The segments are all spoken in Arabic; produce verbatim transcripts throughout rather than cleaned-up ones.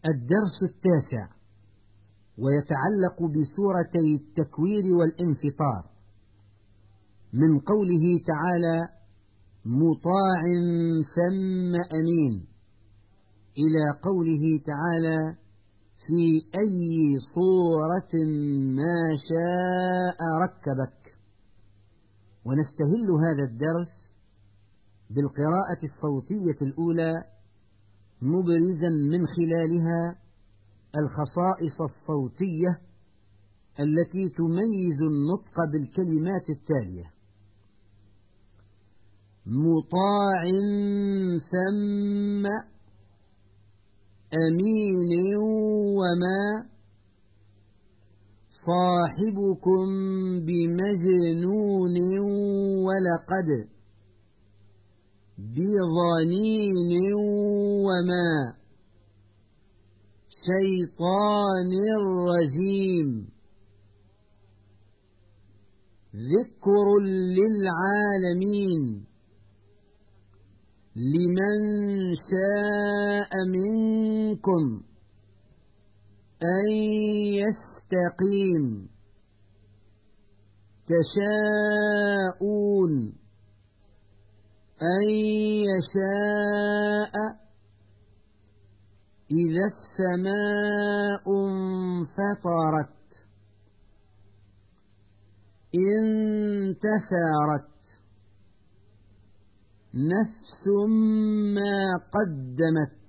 الدرس التاسع، ويتعلق بسورتي التكوير والانفطار، من قوله تعالى: مطاع ثم أمين، إلى قوله تعالى: في أي صورة ما شاء ركبك. ونستهل هذا الدرس بالقراءة الصوتية الأولى، مبرزا من خلالها الخصائص الصوتية التي تميز النطق بالكلمات التالية: مطاع ثم أمين وما صاحبكم بمجنون ولقد بظنين وما شيطان رجيم ذكر للعالمين لمن شاء منكم أن يستقيم تشاءون أن يشاء إذا السماء انفطرت انتثرت نفس ما قدمت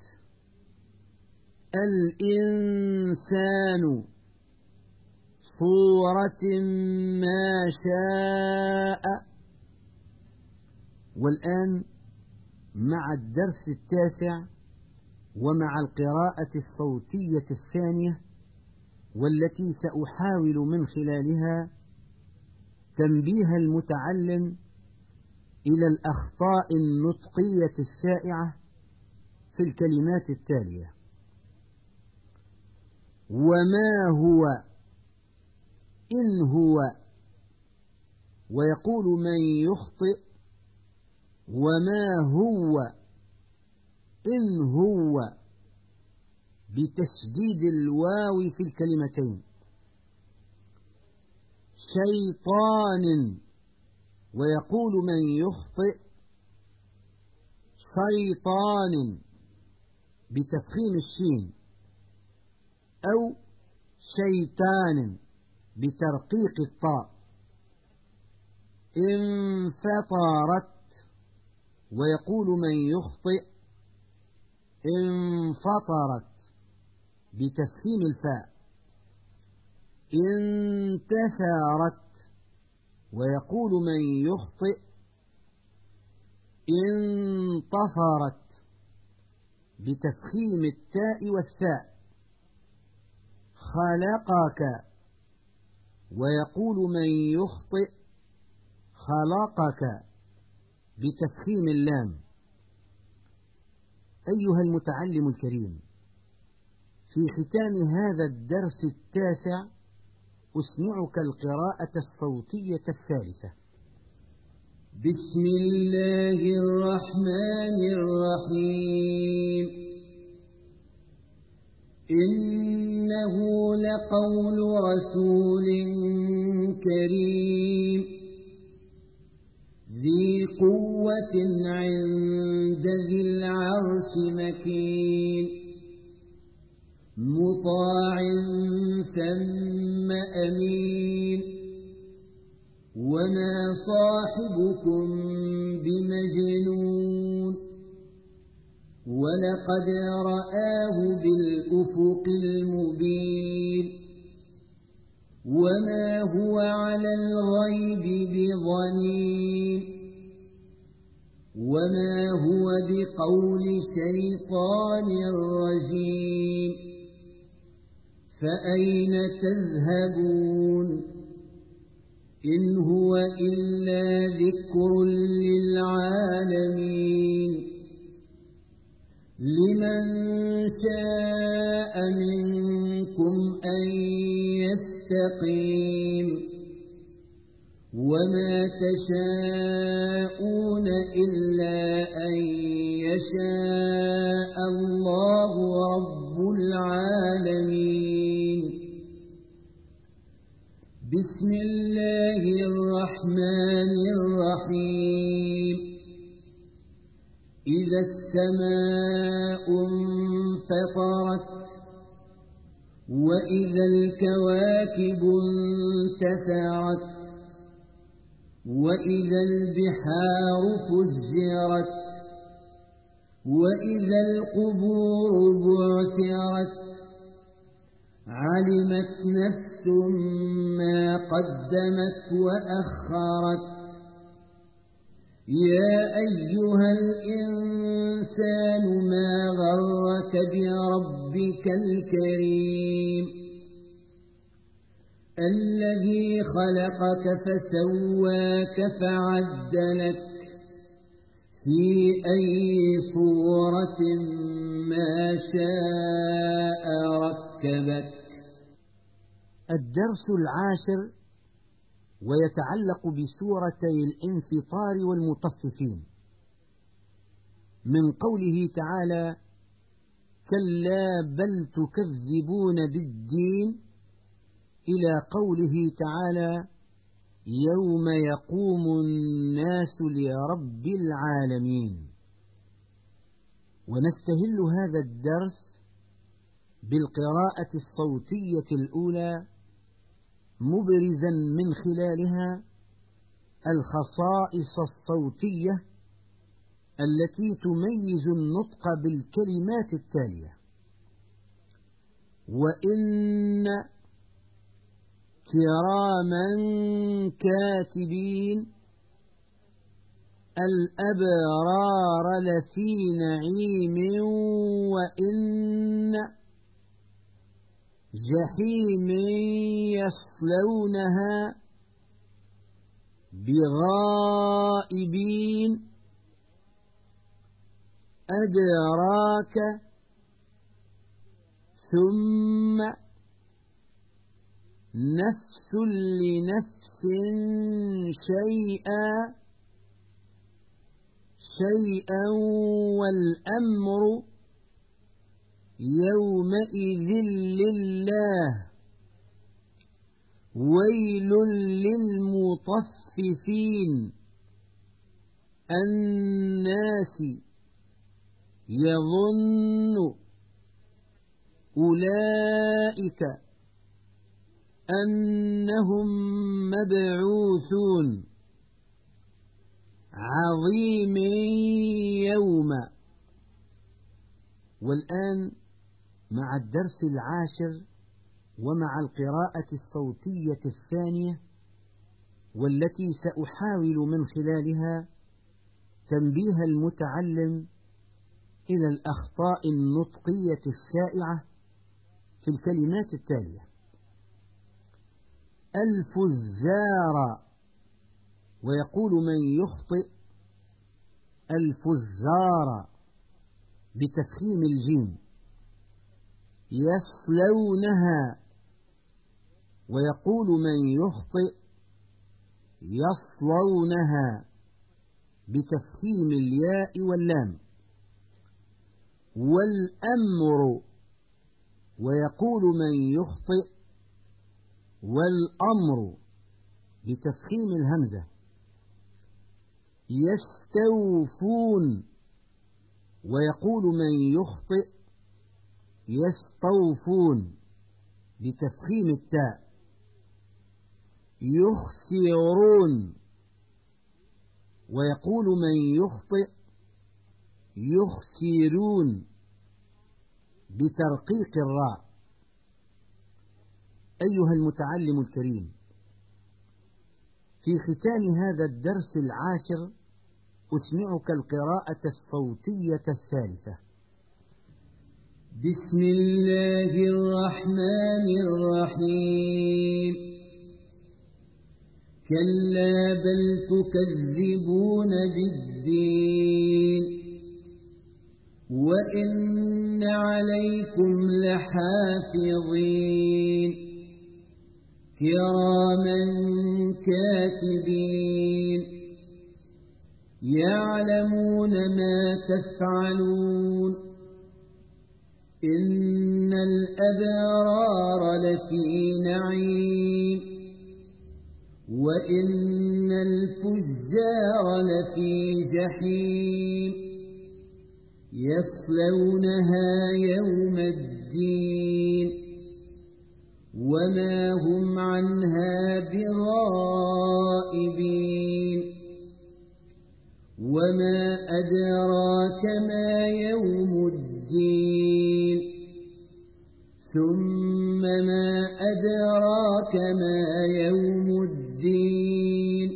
الإنسان صورة ما شاء. والآن مع الدرس التاسع ومع القراءة الصوتية الثانية، والتي سأحاول من خلالها تنبيه المتعلم إلى الأخطاء النطقية الشائعة في الكلمات التالية: وما هو إن هو، ويقول من يخطئ وما هو إن هو بتشديد الواو في الكلمتين. شيطان، ويقول من يخطئ شيطان بتفخيم الشين، أو شيطان بترقيق الطاء. انفطرت، ويقول من يخطئ انفطرت بتفخيم الفاء. انتثرت، ويقول من يخطئ انطفرت بتفخيم التاء والثاء. خلقك، ويقول من يخطئ خلقك بتفخيم اللام. أيها المتعلم الكريم، في ختام هذا الدرس التاسع أسمعك القراءة الصوتية الثالثة. بسم الله الرحمن الرحيم. إنه لقول رسول كريم ذي قوة عند ذي العرش مكين مطاع ثم أمين وما صاحبكم بمجنون ولقد رآه بالأفق المبين وما هو على الغيب بضنين وما هو بقول شيطان رجيم فأين تذهبون إن هو إلا ذكر للعالمين لمن شاء منكم أن يستقيم وما تشاءون إلا أن يشاء الله رب العالمين. وإذا السماء انفطرت وإذا الكواكب انتثرت وإذا البحار فجرت وإذا القبور بعثرت علمت نفس ما قدمت وأخرت يا أيها الإنسان ما غرك بربك الكريم الذي خلقك فسواك فعدلك في أي صورة ما شاء ركبك. الدرس العاشر ويتعلق بسورتي الانفطار والمطففين، من قوله تعالى: كلا بل تكذبون بالدين، إلى قوله تعالى: يوم يقوم الناس لرب العالمين. ونستهل هذا الدرس بالقراءة الصوتية الأولى، مبرزا من خلالها الخصائص الصوتية التي تميز النطق بالكلمات التالية: وإن كراما كاتبين الأبرار لفي نعيم وإن جحيم يصلونها بغائبين أدراك ثم نفس لنفس شيئا شيئا والأمر يومئذ لله ويل للمطففين الناس يظن أولئك أنهم مبعوثون عظيم يوم. والآن مع الدرس العاشر ومع القراءة الصوتية الثانية، والتي سأحاول من خلالها تنبيه المتعلم إلى الأخطاء النطقية الشائعة في الكلمات التالية: الفجار، ويقول من يخطئ الفجار بتفخيم الجيم. يصلونها، ويقول من يخطئ يصلونها بتفخيم الياء واللام. والأمر، ويقول من يخطئ والأمر بتفخيم الهمزة. يستوفون، ويقول من يخطئ يستوفون بتفخيم التاء. يخسرون، ويقول من يخطئ يخسرون بترقيق الراء. أيها المتعلم الكريم، في ختام هذا الدرس العاشر أسمعك القراءة الصوتية الثالثة. بسم الله الرحمن الرحيم. كلا بل تكذبون بالدين وإن عليكم لحافظين كراما كاتبين يعلمون ما تفعلون إن الأبرار لفي نعيم وإن الفجار لفي جحيم يصلونها يوم الدين وما هم عنها بغائبين وما أدراك ما يوم الدين ثم ما أدراك ما يوم الدين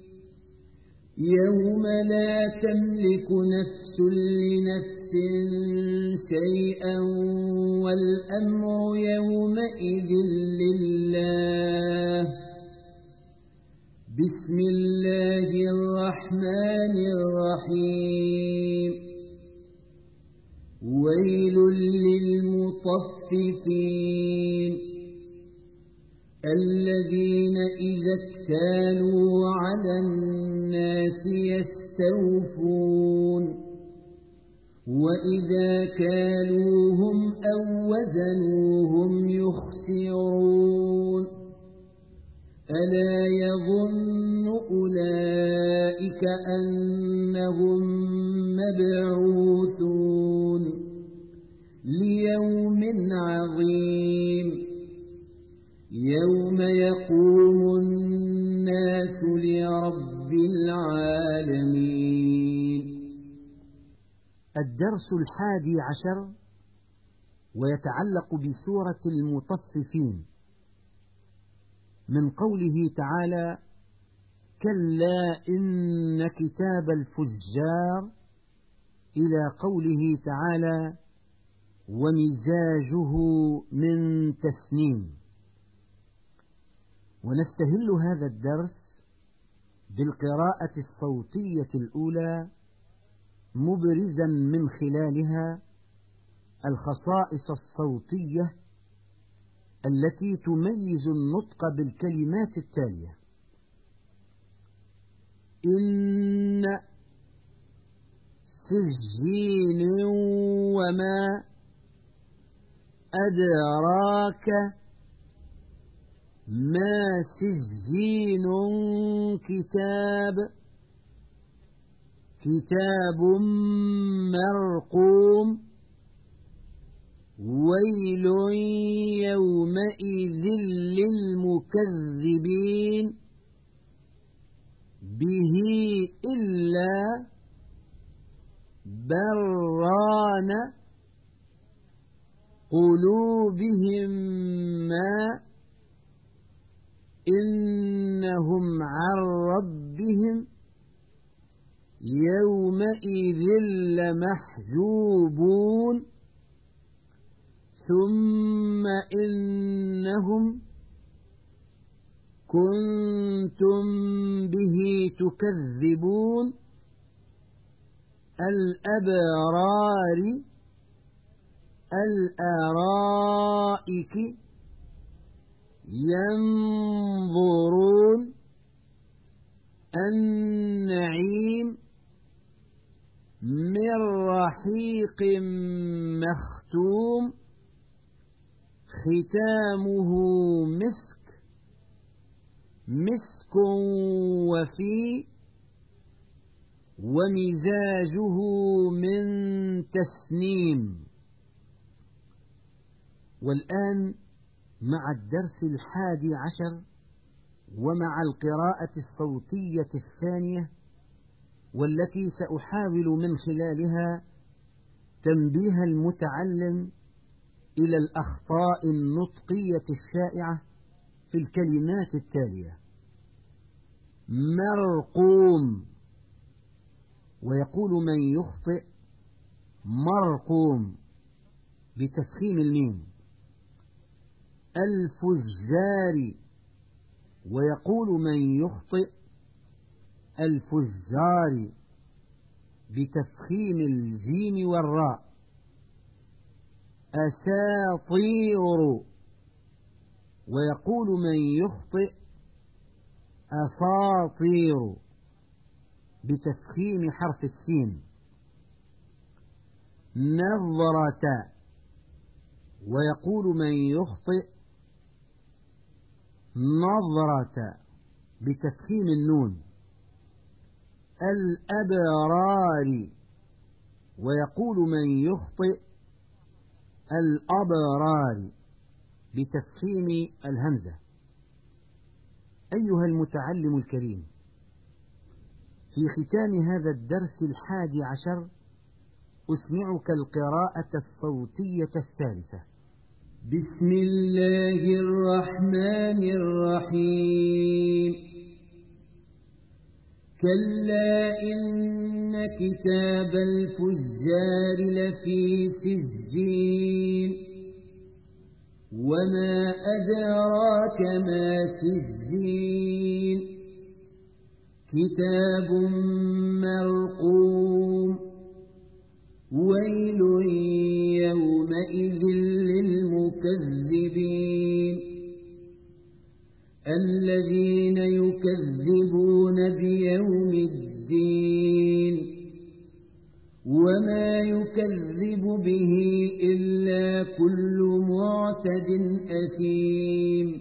يوم لا تملك نفس لنفس شيئا والأمر يومئذ لله بسم الله الرحمن الرحيم ويل للمطففين الذين إذا اكتالوا على الناس يستوفون وإذا كالوهم أو وزنوهم يخسرون ألا يظن أولئك أنهم مبعوثون ليوم عظيم يوم يقوم الناس لرب العالمين. الدرس الحادي عشر ويتعلق بسورة المطففين من قوله تعالى كلا إن كتاب الفجار إلى قوله تعالى ومزاجه من تسنيم. ونستهل هذا الدرس بالقراءة الصوتية الأولى مبرزا من خلالها الخصائص الصوتية التي تميز النطق بالكلمات التالية: إن سجين وما أدراك ما سجين كتاب كتاب مرقوم ويل يومئذ للمكذبين به إلا بران قلوبهم ما إنهم عن ربهم يومئذ لمحجوبون ثم إنهم كنتم به تكذبون الأبرار الأرائك ينظرون النعيم من رحيق مختوم ختامه مسك مسك وفي ومزاجه من تسنيم. والآن مع الدرس الحادي عشر ومع القراءة الصوتية الثانية والتي سأحاول من خلالها تنبيه المتعلم إلى الأخطاء النطقية الشائعة في الكلمات التالية: مرقوم، ويقول من يخطئ مرقوم بتفخيم الميم. الفجار، ويقول من يخطئ الفجار بتفخيم الجيم والراء. أساطير، ويقول من يخطئ أساطير بتفخيم حرف السين. نظرة، ويقول من يخطئ نظرة بتفخيم النون. الأبرار، ويقول من يخطئ الأبرار بتفخيم الهمزة. أيها المتعلم الكريم، في ختام هذا الدرس الحادي عشر أسمعك القراءة الصوتية الثالثة. بسم الله الرحمن الرحيم. كلا إن كتاب الفجار لفي سجين وما أدراك ما سجين كتاب مرقوم ويل يومئذ للمكذبين الذين يكذبون بيوم الدين وما يكذب به إلا كل معتد أثيم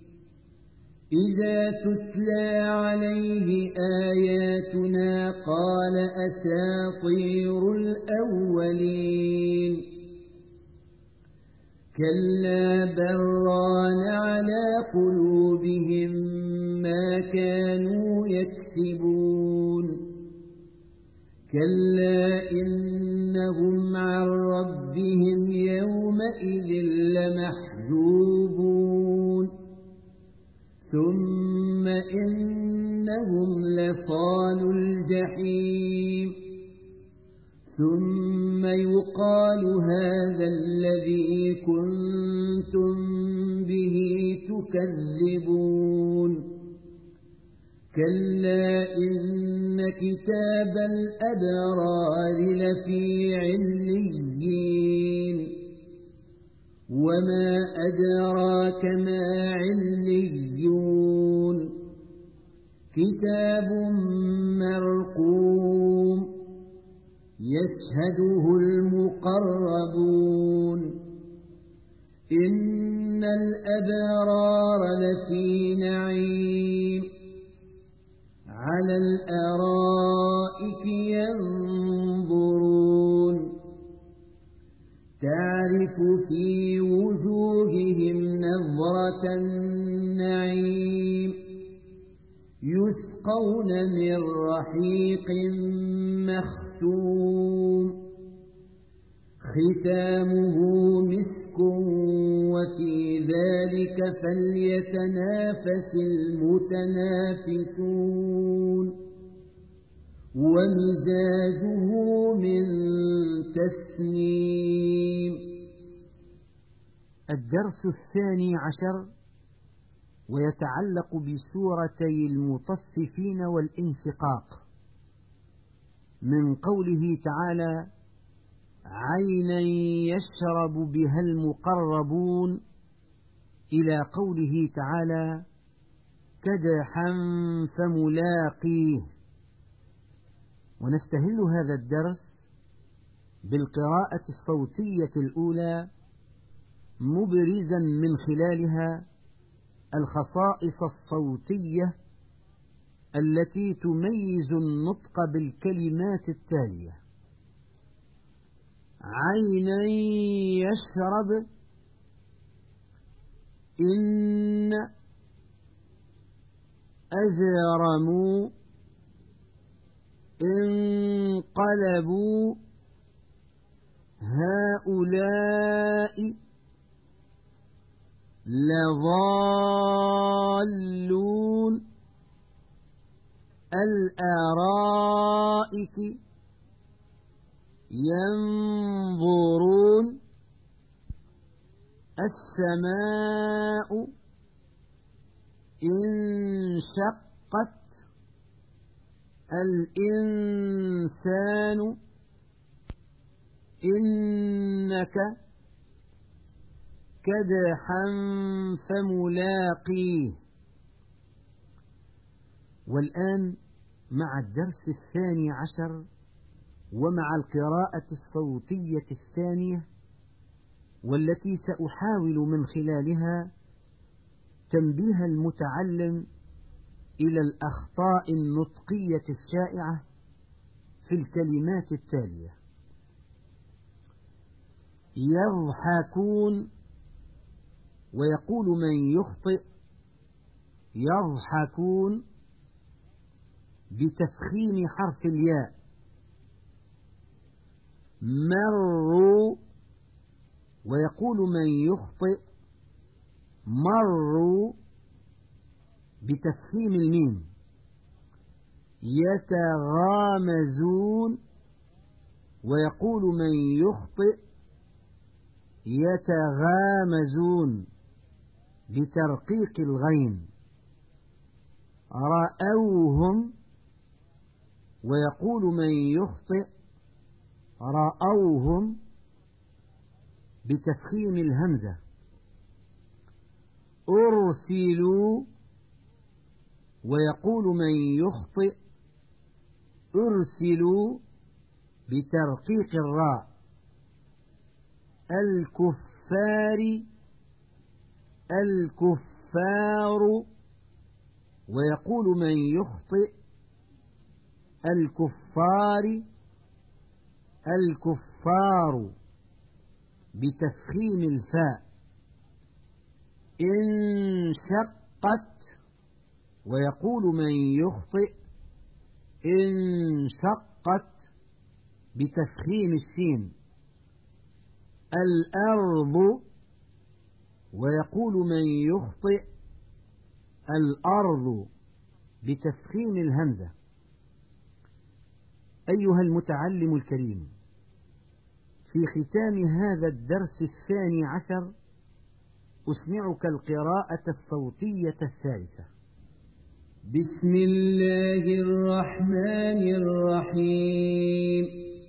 إذا تتلى عليه آياتنا قال أساطير الأولين كلا بل ران على قلوبهم ما كانوا يكسبون كلا إنهم عن ربهم يومئذ لمحجوبون ثم إنهم لصالو الجحيم ثم يقال هذا الذي كنتم به تكذبون كلا إن كتاب الأبرار لفي عليين وما أدراك ما عليون كتاب مرقوم يشهده المقربون إن الأبرار لفي نعيم على الأرائك ينظرون تعرف في وجوههم نظرة النعيم يسقون من رحيق مختوم ختامه مسك وفي ذلك فليتنافس المتنافسون ومزاجه من تسنيم. الدرس الثاني عشر ويتعلق بسورتي المطففين والانشقاق، من قوله تعالى عينا يشرب بها المقربون إلى قوله تعالى كدحا فملاقيه. ونستهل هذا الدرس بالقراءة الصوتية الأولى مبرزا من خلالها الخصائص الصوتية التي تميز النطق بالكلمات التالية: عينا يشرب، إن أجرموا، انقلبوا، هؤلاء لضالون، الأرائك ينظرون، السماء انشقت، الإنسان، إنك كدحا فملاقيه. والآن مع الدرس الثاني عشر ومع القراءة الصوتية الثانية، والتي سأحاول من خلالها تنبيه المتعلم إلى الأخطاء النطقية الشائعة في الكلمات التالية: يضحكون، ويقول من يخطئ يضحكون بتفخيم حرف الياء. مروا، ويقول من يخطئ مروا بتفخيم الميم. يتغامزون، ويقول من يخطئ يتغامزون بترقيق الغين. رأوهم، ويقول من يخطئ رأوهم بتفخيم الهمزة. أرسلوا، ويقول من يخطئ أرسلوا بترقيق الراء. الكفار الكفار، ويقول من يخطئ الكفار الكفار بتفخيم الفاء. انشقت، ويقول من يخطئ انشقت بتفخيم الشين. الأرض، ويقول من يخطئ الأرض بتفخيم الهمزة. أيها المتعلم الكريم، في ختام هذا الدرس الثاني عشر أسمعك القراءة الصوتية الثالثة. بسم الله الرحمن الرحيم.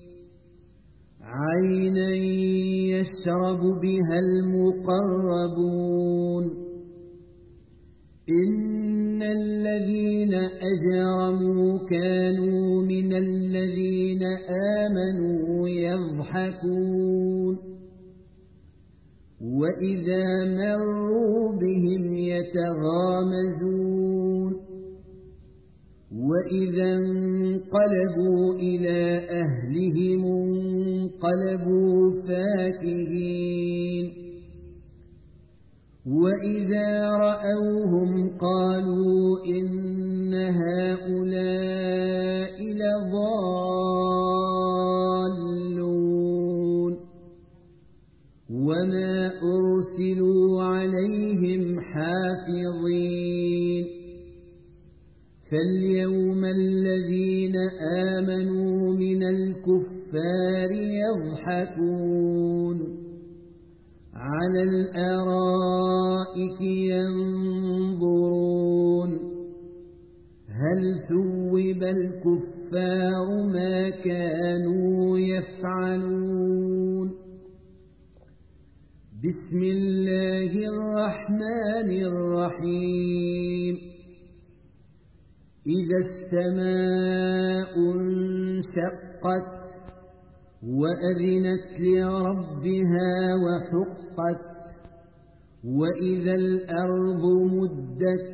عينا يشرب بها المقربون. إن الذين أجرموا كانوا من الذين آمنوا يضحكون، وإذا مروا بهم يتغامزون، وإذا انقلبوا إلى أهلهم انقلبوا فاكهين، وإذا رأوهم قالوا إن هؤلاء لضالون، وما أرسلوا عليهم حافظين. فاليوم الذين آمنوا من الكفار يضحكون على الأرائك ينظرون هل ثوب الكفار ما كانوا يفعلون. بسم الله الرحمن الرحيم. إذا السماء انشقت وأذنت لربها وحقت، وإذا الأرض مدت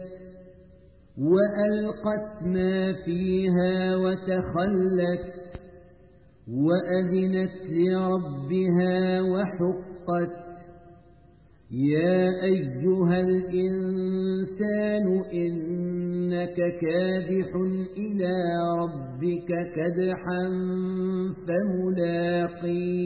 وألقت ما فيها وتخلت، وأذنت لربها وحقت. يا أيها الإنسان إنك كادح إلى ربك كدحا فملاقيه